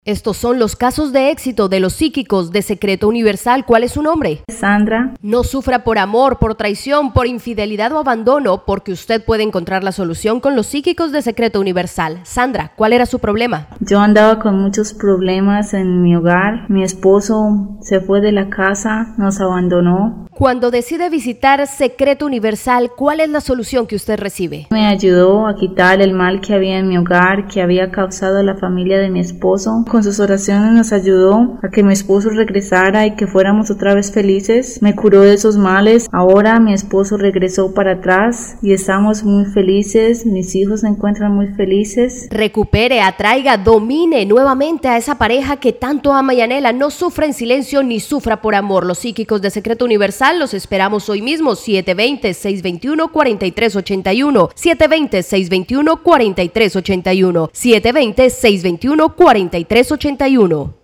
Estos son los casos de éxito de los psíquicos de Secreto Universal. ¿Cuál es su nombre? Sandra. No sufra por amor, por traición, por infidelidad o abandono, porque usted puede encontrar la solución con los psíquicos de Secreto Universal. Sandra, ¿cuál era su problema? Yo andaba con muchos problemas en mi hogar. Mi esposo se fue de la casa, nos abandonó. Cuando decide visitar Secreto Universal, ¿cuál es la solución que usted recibe? Me ayudó a quitar el mal que había en mi hogar, que había causado a la familia de mi esposo. Con sus oraciones nos ayudó a que mi esposo regresara y que fuéramos otra vez felices. Me curó de esos males. Ahora mi esposo regresó para atrás y estamos muy felices. Mis hijos se encuentran muy felices. Recupere, atraiga, domine nuevamente a esa pareja que tanto ama y anhela. No sufra en silencio ni sufra por amor. Los psíquicos de Secreto Universal los esperamos hoy mismo. 720-621-4381. 720-621-4381. 720-621-4381.